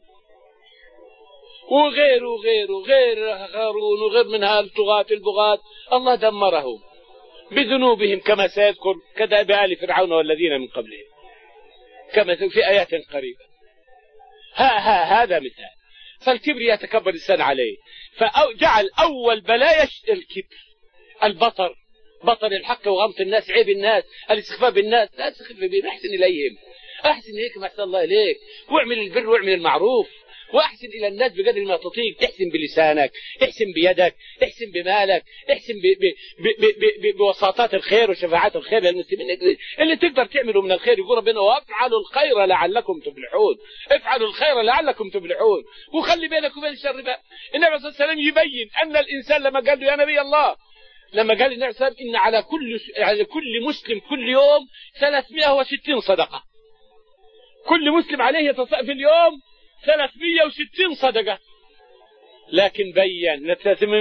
وغير وغير وغير هارون وغير من هالطغاة البغاة الله دمرهم بذنوبهم كما سيذكر كدأب آل فرعون والذين من قبلهم كما في آيات قريبة. ها ها هذا مثال. فالكبر يتكبر الإنسان عليه، فجعل أول بلايا الكبر، البطر، بطر الحق وغمط الناس، عيب الناس، الاستخفاف بالناس. لا تستخف بهم، احسن إليهم، أحسن إليك ما أحسن الله إليك، واعمل البر واعمل المعروف، وأحسن إلى الناس بقدر ما تطيق. تحسن بلسانك، احسن بيدك، احسن بمالك، احسن بوساطات الخير وشفاعات الخير للمسلمين اللي تقدر تعمله من الخير. يقول ربنا وافعلوا الخير لعلكم تفلحون، افعلوا الخير لعلكم تفلحون. وخلي بينك وبين الشر بقى. النبي صلى الله عليه وسلم يبين أن الإنسان لما قال له يا نبي الله لما قال النبي صلى الله عليه وسلم إن على كل على كل مسلم كل يوم ثلاثمائة وستين صدقة، كل مسلم عليه يتصدق في اليوم ثلاثمائة وستين صدقة. لكن بين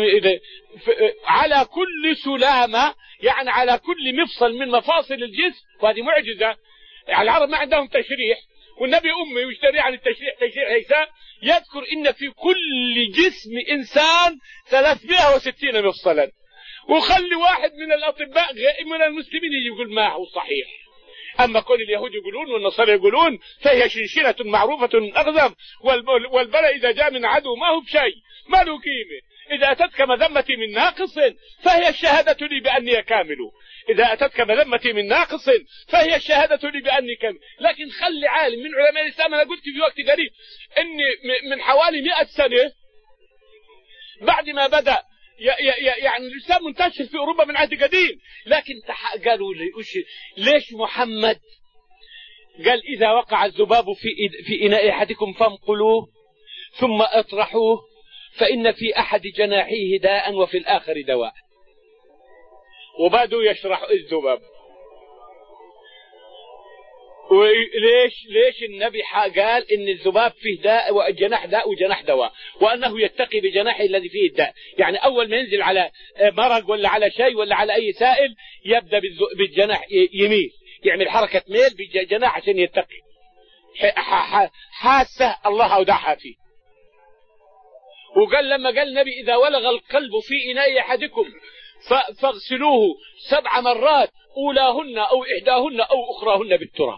على كل سلامة، يعني على كل مفصل من مفاصل الجسم، وهذه معجزة. يعني العرب ما عندهم تشريح، والنبي أمي ويشتري عن التشريح تشريح عيسى يذكر إن في كل جسم إنسان ثلاثمائة وستين مفصلا، وخلي واحد من الأطباء من المسلمين يقول ما هو صحيح. أما كل اليهود يقولون والنصارى يقولون فهي شنشنة معروفة من أغزم، والبلاء إذا جاء من عدو ما هو بشيء، ما له قيمة. إذا أتتك مذمتي من ناقص فهي الشهادة لي بأني كامل، إذا أتتك مذمتي من ناقص فهي الشهادة لي بأني كامل. لكن خلي عالم من علماء الإسلام، أنا قلت في وقت قريب إن من حوالي مئة سنة بعد ما بدأ يعني الإسلام منتشر في أوروبا من عهد قديم، لكن قالوا لي ليش محمد قال إذا وقع الذباب في في إناء أحدكم فانقلوه ثم اطرحوه فإن في أحد جناحيه داء وفي الآخر دواء، وبعدوا يشرح الذباب. وليش ليش النبي قال إن الذباب فيه داء وجناح داء وجناح دواء، وأنه يتقي بجناحه الذي فيه الداء. يعني أول ما ينزل على مرق ولا على شيء ولا على أي سائل يبدأ بالجناح يميل، يعمل حركة ميل بالجناح عشان يتقي، حاسة الله أودعها فيه. وقال لما قال النبي إذا ولغ القلب في إناء أحدكم فاغسلوه سبع مرات أولاهن أو إحداهن أو أخراهن بالتراب.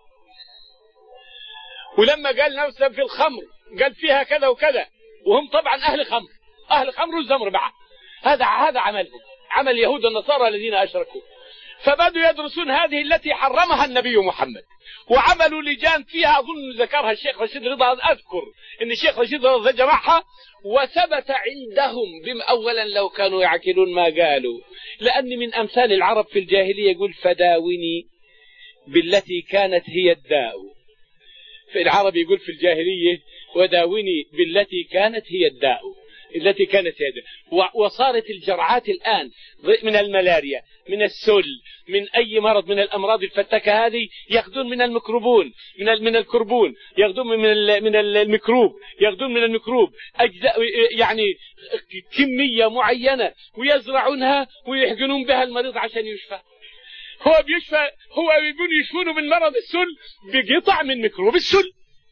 ولما قال نفسه في الخمر قال فيها كذا وكذا، وهم طبعا أهل خمر، أهل خمر والزمر معه. هذا هذا عملهم، عمل اليهود والنصارى الذين أشركوا. فبدوا يدرسون هذه التي حرمها النبي محمد، وعملوا لجان فيها، أظن ذكرها الشيخ رشيد رضا، أذكر إن الشيخ رشيد رضا جمعها، وثبت عندهم بم أولا لو كانوا يعقلون ما قالوا، لأن من أمثال العرب في الجاهلية يقول فداوني بالتي كانت هي الداء. في العرب يقول في الجاهلية وداوني بالتي كانت هي الداء، التي كانت هي الداء. وصارت الجرعات الآن من الملاريا، من السل، من أي مرض من الأمراض الفتاكة هذه يأخذون من الميكروبون، من من الكربون، يأخذون من من الميكروب، يأخذون من الميكروب أجزاء يعني كمية معينة ويزرعونها ويحقنون بها المريض عشان يشفى. هو بيشفى، هو يقول يشفونه من مرض السل بقطع من ميكروب السل،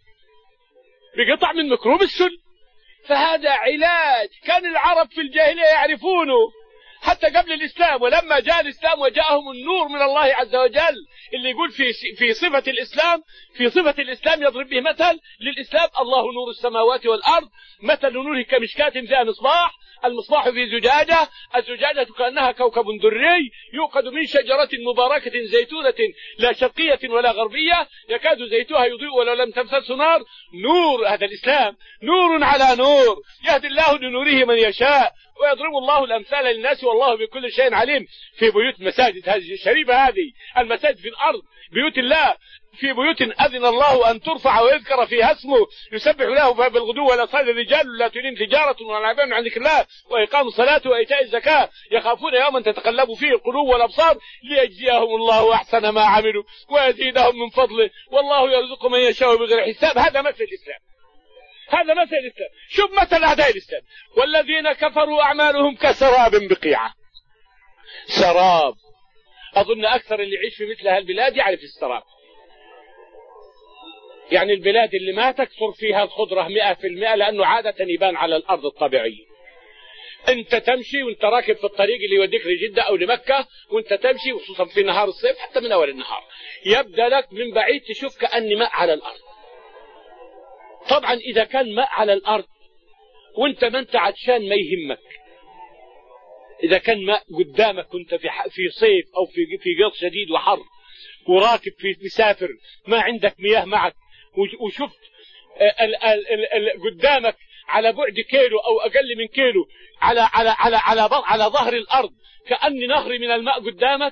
بقطع من ميكروب السل. فهذا علاج كان العرب في الجاهلية يعرفونه حتى قبل الإسلام. ولما جاء الإسلام وجاءهم النور من الله عز وجل، اللي يقول في في صفة الإسلام، في صفة الإسلام يضرب به مثل للإسلام: الله نور السماوات والأرض مثل نوره كمشكاة فيها مصباح، المصباح في زجاجة، الزجاجة كأنها كوكب دري يوقد من شجرة مباركة زيتونة لا شرقية ولا غربية يكاد زيتها يضيء ولو لم تمسسه نار. نور، هذا الإسلام نور على نور، يهدي الله لنوره من يشاء ويضرب الله الأمثال للناس والله بكل شيء عليم. في بيوت مساجد هذه الشريفة، هذه المساجد في الأرض بيوت الله، في بيوت أذن الله أن ترفع ويذكر فيها اسمه يسبح له بالغدو والآصال رجال لا تلين تجارة ولا بيع عن ذكر الله وإقام الصلاة وإيتاء الزكاة يخافون يوما تتقلب فيه القلوب والأبصار ليجزيهم الله أحسن ما عملوا ويزيدهم من فضله والله يرزق من يشاء بغير حساب. هذا مثل الإسلام، هذا مثل الإسلام. شوف مثل أعداء الإسلام: والذين كفروا أعمالهم كسراب بقيعة. سراب، أظن أكثر اللي يعيش في مثل هالبلاد يعرف السراب، يعني البلاد اللي ما تكثر فيها الخضرة مئة في المئة، لأنه عادة يبان على الأرض الطبيعية. أنت تمشي وأنت راكب في الطريق اللي يوديك لجدة أو لمكة، وأنت تمشي وخصوصا في نهار الصيف حتى من أول النهار يبدأ لك من بعيد تشوف كأن ماء على الأرض. طبعا إذا كان ماء على الأرض وأنت ما أنت عطشان ما يهمك، إذا كان ماء قدامك كنت في في صيف أو في في قط شديد وحر وراكب في مسافر ما عندك مياه معك، وشفت ال ال ال ال قدامك على بعد كيلو أو أقل من كيلو على على على على على ظهر الأرض كأن نهر من الماء قدامك،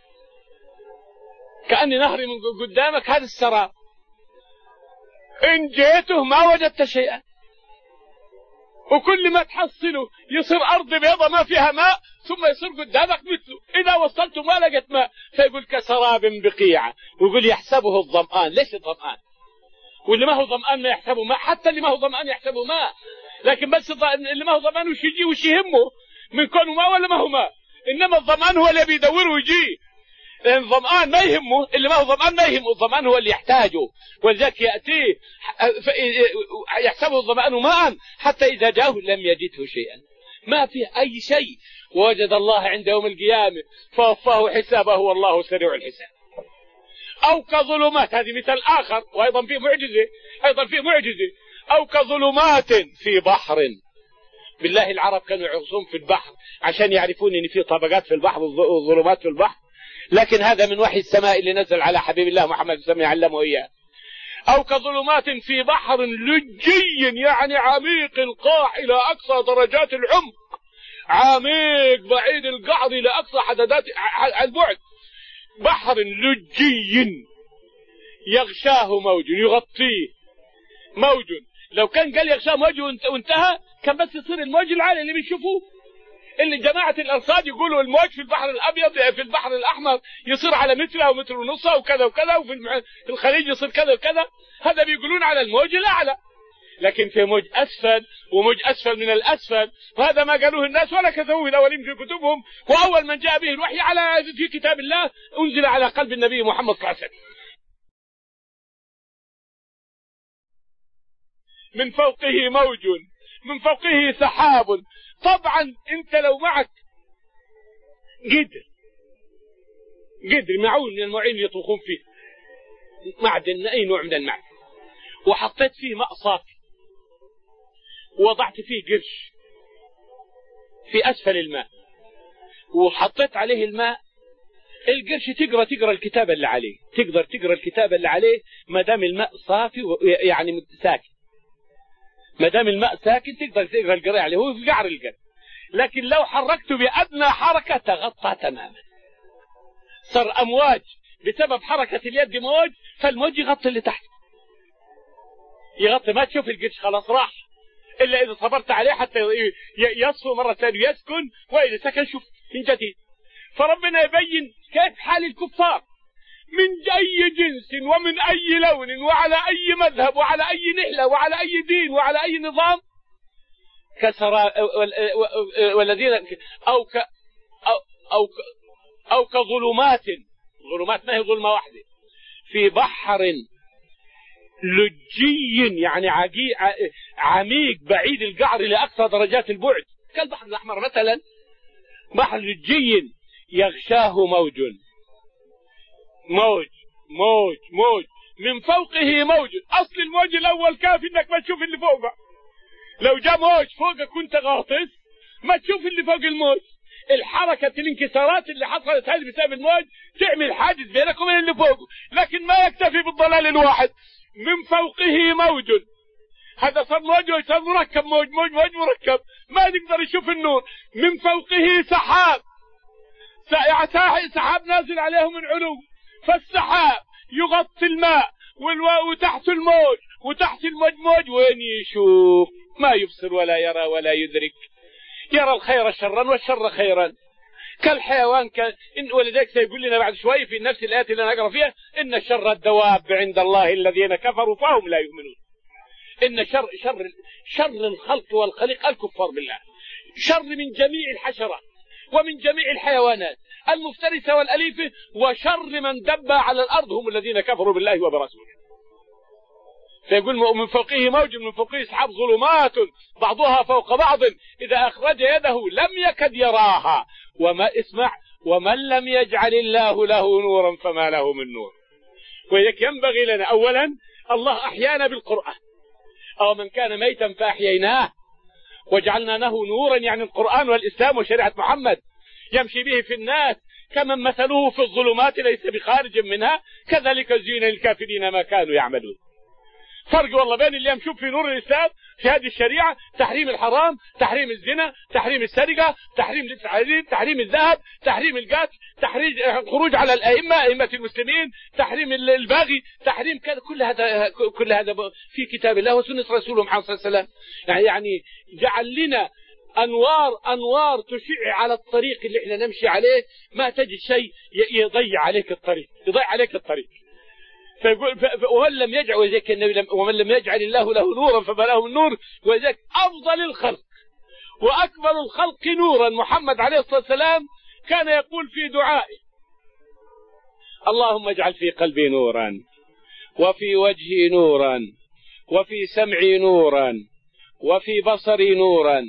كأن نهر من قدامك، هذا السراب. إن جئته ما وجدت شيئا، وكل ما تحصله يصير أرض بيضة ما فيها ماء، ثم يصير قدامك مثله، إذا وصلت ما لقيت ماء فيقول كسراب بقيعة، ويقول يحسبه الظمآن. ليش الظمآن؟ واللي ما هو ظمآن ما يحسبه ماء، حتى اللي ما هو ظمآن يحسبه ماء، لكن بس اللي ما هو ظمآن وش يجي وش يهمه من كونه ماء ولا ما هو ماء، إنما الظمآن هو اللي بيدور ويجي، لأن الظمآن ما يهمه، اللي ما هو ظمآن ما يهمه، الظمآن هو اللي يحتاجه، ولذلك يأتيه يحسبه الظمآن ماء حتى إذا جاءه لم يجده شيئا، ما فيه أي شيء، ووجد الله عند يوم القيامة فوفاه حسابه والله سريع الحساب. أو كظلمات، هذه مثل آخر وأيضا فيه معجزة، أيضا فيه معجزة. أو كظلمات في بحر. بالله العرب كانوا يعرصون في البحر عشان يعرفون أن في طبقات في البحر وظلمات في البحر، لكن هذا من وحي السماء اللي نزل على حبيب الله محمد صلى الله عليه وسلم يعلمه إياه. أو كظلمات في بحر لجي، يعني عميق القاع إلى أقصى درجات العمق، عميق بعيد القعر إلى أقصى حدادات البعد، بحر لجي يغشاه موج، يغطيه موج. لو كان قال يغشاه موج وانتهى كان بس يصير الموج العالي اللي بنشوفوه، اللي جماعة الأرصاد يقولوا الموج في البحر الأبيض في البحر الأحمر يصير على متر أو متر ونص وكذا وكذا، وفي الخليج يصير كذا وكذا، هذا بيقولون على الموج الأعلى. لكن في موج أسفل وموج أسفل من الأسفل، وهذا ما قالوه الناس ولا كتبوه الأولين في كتبهم، وأول من جاء به الوحي على في كتاب الله أنزل على قلب النبي محمد صلى الله عليه وسلم. من فوقه موج، من فوقه سحاب. طبعا انت لو معك قدر قدر معون من المعين يطبخون فيه معدن، اي نوع من المعدن، وحطيت فيه ماء صافي ووضعت فيه قرش في اسفل الماء وحطيت عليه الماء، القرش تقرا تقرا الكتاب اللي عليه، تقدر تقرا الكتاب اللي عليه ما دام الماء صافي يعني ساكن، ما دام الماء ساكن تقدر تقرا القراءة عليه، هو في قعر القلب. لكن لو حركته بأدنى حركة تغطى تماما، صار أمواج بسبب حركة اليد موج، فالموج يغطي اللي تحت، يغطي، ما تشوف القرش خلاص راح، إلا إذا صبرت عليه حتى يصفو مرة ثانية يسكن، وإذا سكن شوف من جديد. فربنا يبين كيف حال الكفار من أي جنس ومن أي لون وعلى أي مذهب وعلى أي نحلة وعلى أي دين وعلى أي نظام، كسرى والذين أو ك أو أو أو كظلمات، ظلمات ما هي ظلمة واحدة، في بحر لجي يعني عميق بعيد القعر لأقصى درجات البعد، كالبحر الأحمر مثلا، بحر لجي يغشاه موج، موج موج موج من فوقه موج. أصل الموج الأول كافي إنك ما تشوف اللي فوقه، لو جاء موج فوقك كنت غاطس ما تشوف اللي فوق الموج، الحركة الانكسارات اللي حصلت هذه بسبب الموج تعمل حاجز بينك وبين اللي فوقه، لكن ما يكتفي بالضلال الواحد، من فوقه موج، هذا صار موج وصار مركب، موج موج موج مركب ما يقدر يشوف النور. من فوقه سحاب، سحاب نازل عليه من علو، فالسحاب يغطي الماء وتحت الموج وتحت الموج موج، وين يشوف ما يبصر ولا يرى ولا يدرك، يرى الخير شرا والشر خيرا كالحيوان ك... ولذلك سيقول لنا بعد شوي في نفس الآيات اللي نقرأ فيها إن شر الدواب عند الله الذين كفروا فهم لا يؤمنون. إن شر شر شر الخلق والخلق الكفار بالله، شر من جميع الحشرات ومن جميع الحيوانات المفترسة والأليفة، وشر من دب على الأرض هم الذين كفروا بالله وبرسوله. فيقول من فوقه موج من فوقه سحاب ظلمات بعضها فوق بعض إذا أخرج يده لم يكد يراها، وما اسمع ومن لم يجعل الله له نورا فما له من نور. وهيك ينبغي لنا أولا الله أحيانا بالقرآن، أو من كان ميتا فأحييناه وجعلنا له نورا، يعني القرآن والإسلام وشريعة محمد يمشي به في الناس، كمن مثله في الظلمات ليس بخارج منها كذلك زين للكافرين ما كانوا يعملون. فرق والله بين اللي يمشوا في نور الإسلام في هذه الشريعة، تحريم الحرام، تحريم الزنا، تحريم السرقة، تحريم لبس الحرير، تحريم الذهب، تحريم القتل، تحريم الخروج على الأئمة أئمة المسلمين، تحريم الباغي، تحريم كذا. كل هذا كل هذا في كتاب الله وسنة رسوله محمد صلى الله عليه وسلم. يعني يعني جعل لنا أنوار أنوار تشع على الطريق اللي احنا نمشي عليه، ما تجد شيء يضيع عليك الطريق، يضيع عليك الطريق. فيقول ومن لم يجعل وذلك النبي ومن لم يجعل الله له نورا فما له من نور، وذلك أفضل الخلق وأكبر الخلق نورا محمد عليه الصلاة والسلام كان يقول في دعائه: اللهم اجعل في قلبي نورا، وفي وجهي نورا، وفي سمعي نورا، وفي بصري نورا،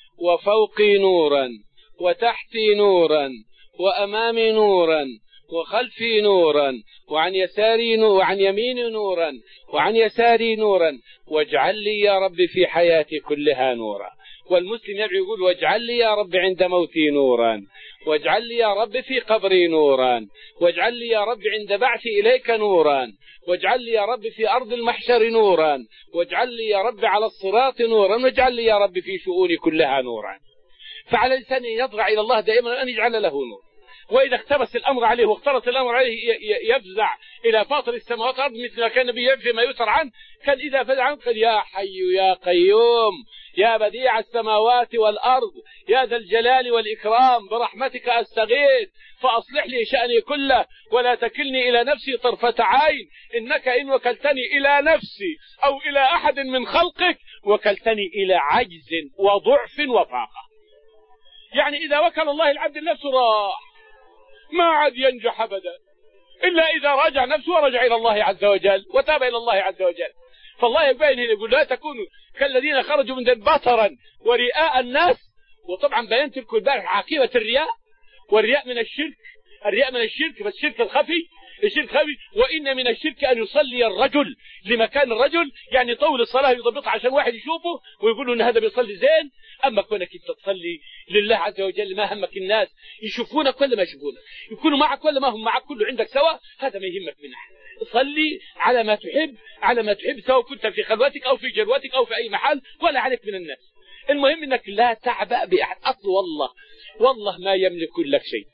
وفوقي نورا، وتحتي نورا، وأمامي نورا، وخلفي نورا، وعن يساري نورا، وعن يميني نورا، وعن يساري نورا، واجعل لي يا رب في حياتي كلها نورا. والمسلم يدعو يقول: واجعل لي يا رب عند موتي نورا، واجعل لي يا رب في قبري نورا، واجعل لي يا رب عند بعثي إليك نورا، واجعل لي يا رب في أرض المحشر نورا، واجعل لي يا رب على الصراط نورا، واجعل لي يا رب في شؤوني كلها نورا. فعلى الإنسان يضرع إلى الله دائما أن يجعل له نور. وإذا اختبس الأمر عليه واختلط الأمر عليه يفزع إلى فاطر السماوات والأرض مثل ما كان النبي يفزع ما يسر عنه. كان إذا فزع عنه قال: يا حي يا قيوم يا بديع السماوات والأرض يا ذا الجلال والإكرام برحمتك أستغيث فأصلح لي شأني كله ولا تكلني إلى نفسي طرفة عين، إنك إن وكلتني إلى نفسي أو إلى أحد من خلقك وكلتني إلى عجز وضعف وفاقة. يعني إذا وكل الله العبد النفس راح، ما عاد ينجح أبدا إلا إذا راجع نفسه ورجع إلى الله عز وجل وتاب إلى الله عز وجل. فالله يبين هنا يقول: لا تكونوا كالذين خرجوا من بطرا ورئاء الناس. وطبعا بينت لكم البارح عاقبة الرياء، والرياء من الشرك، الرياء من الشرك بس الشرك الخفي، الشرك الخفي. وإن من الشرك أن يصلي الرجل لمكان الرجل، يعني طول الصلاة يضبطها عشان واحد يشوفه ويقول إن هذا بيصلي زين. أما كونك أنت تصلي لله عز وجل ما همك الناس يشوفونك ولا ما يشوفونك، يكونوا معك ولا ما هم معك، كله عندك سوا، هذا ما يهمك من أحد. صلي على ما تحب، على ما تحب، سواء كنت في خلوتك أو في جلوتك أو في أي محل، ولا عليك من الناس. المهم أنك لا تعبأ بأحد. أصل والله والله ما يملك لك شيء،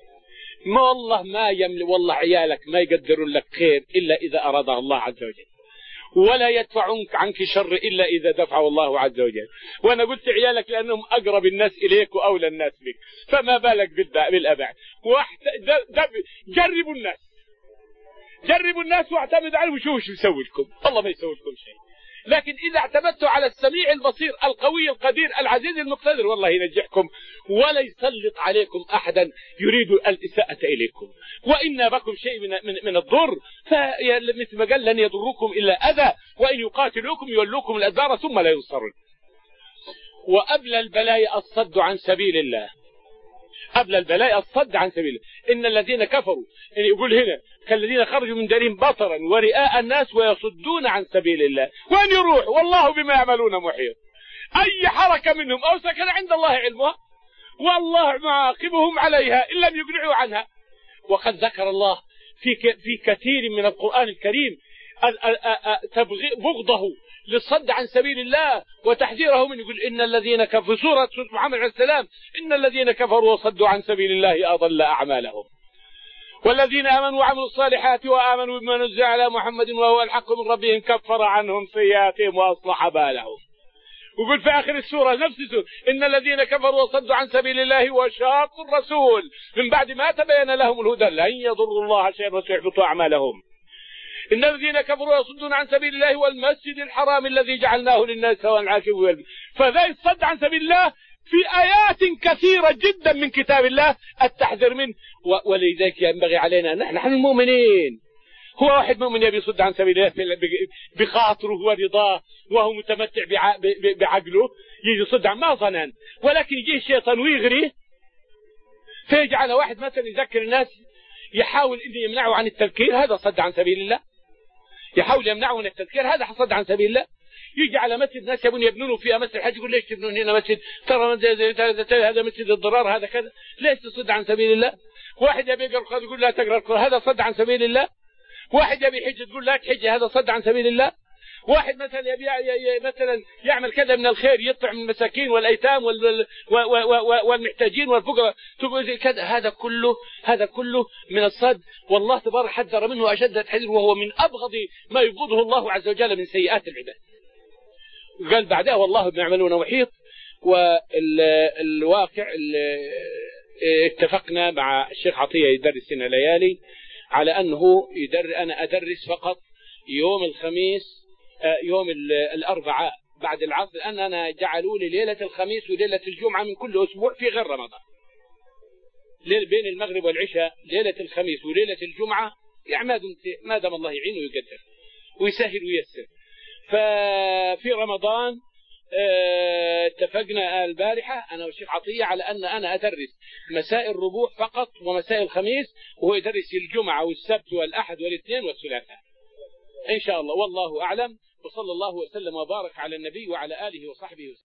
ما والله ما يملك، والله عيالك ما يقدرون لك خير إلا إذا أراد الله عز وجل، ولا يدفعونك عنك شر إلا إذا دفعه الله عز وجل. وأنا قلت عيالك لأنهم أقرب الناس إليك وأولى الناس بك، فما بالك بالأبعد. جربوا الناس، جربوا الناس واعتمدوا عليهم وشوفوا شو يسوي لكم. الله ما يسوي لكم شيء. لكن إذا اعتمدتوا على السميع البصير القوي القدير العزيز المقتدر والله ينجحكم ولا يسلط عليكم أحدا يريد الإساءة إليكم. وإن بكم شيء من, من, من الضر فمثل ما قال: لن يضركم إلا أذى وإن يقاتلوكم يولوكم الأدبار ثم لا ينصرون. وأبلى البلاء الصد عن سبيل الله، قبل البلاء الصد عن سبيله. إن الذين كفروا، يعني يقول هنا: كالذين خرجوا من دارهم بطرا ورئاء الناس ويصدون عن سبيل الله. وين يروح؟ والله بما يعملون محيط. أي حركة منهم أو سكن عند الله علمها، والله معاقبهم عليها إن لم يقنعوا عنها. وقد ذكر الله في في كثير من القرآن الكريم بغضه للصد عن سبيل الله وتحذيره من، يقول: إن الذين كفروا في سورة محمد عليه السلام: إن الذين كفروا وصدوا عن سبيل الله أضل أعمالهم والذين آمنوا وعملوا الصالحات وآمنوا بما نزل على محمد وهو الحق من ربهم كفر عنهم سيئاتهم وأصلح بالهم. ويقول في آخر السورة نفس السورة: إن الذين كفروا وصدوا عن سبيل الله وشاقوا الرسول من بعد ما تبين لهم الهدى لن يضروا الله شيئا وسيحبطوا أعمالهم. إن الذين كفروا يصدون عن سبيل الله والمسجد الحرام الذي جعلناه للناس سواء العاكف والبادئ. فذا الصد عن سبيل الله في آيات كثيرة جدا من كتاب الله التحذير منه. ولذلك ينبغي علينا نحن نحن المؤمنين. هو واحد مؤمن يبي يصد عن سبيل الله بخاطره ورضاه وهو متمتع بعقله يجي يصد عن ما ظنن، ولكن يجي الشيطان ويغريه فيجعل واحد مثلا يذكر الناس يحاول أن يمنعه عن التذكير، هذا صد عن سبيل الله. يحاول يمنعه عن التذكير، هذا صد عن سبيل الله. يجي على مسجد ناس يبون يبنونه فيها مسجد الحج، يقول: ليش تبنون هنا مسجد؟ ترى هذا مسجد الضرار، هذا كذا. ليش تصد عن سبيل الله؟ واحد يبي يقرأ القرآن يقول: لا تقرأ القرآن، هذا صد عن سبيل الله. واحد يبي يحج تقول: لا تحج، هذا صد عن سبيل الله. واحد مثلا يبي مثلا يعمل كذا من الخير، يطعم المساكين والايتام والمحتاجين والفقراء، تقول كذا، هذا كله هذا كله من الصد، والله تبارك حذر منه اشد التحذير، وهو من ابغض ما يبغضه الله عز وجل من سيئات العباد. قال بعدها والله بما يعملون محيط. والواقع اتفقنا مع الشيخ عطية يدرس لنا ليالي على أنه يدر أنا أدرس فقط يوم الخميس، يوم الأربعاء بعد العصر، لأن أنا جعلوا لي ليلة الخميس وليلة الجمعة من كل أسبوع في غير رمضان، بين المغرب والعشاء ليلة الخميس وليلة الجمعة، يعني ما دام الله يعينه ويقدر ويسهل وييسر. ففي رمضان اتفقنا البارحة أنا والشيخ عطية على أن أنا أدرس مساء الربوع فقط ومساء الخميس، وهو يدرس الجمعة والسبت والأحد والاثنين والثلاثاء إن شاء الله، والله أعلم. وصلى الله وسلم وبارك على النبي وعلى آله وصحبه وسلم.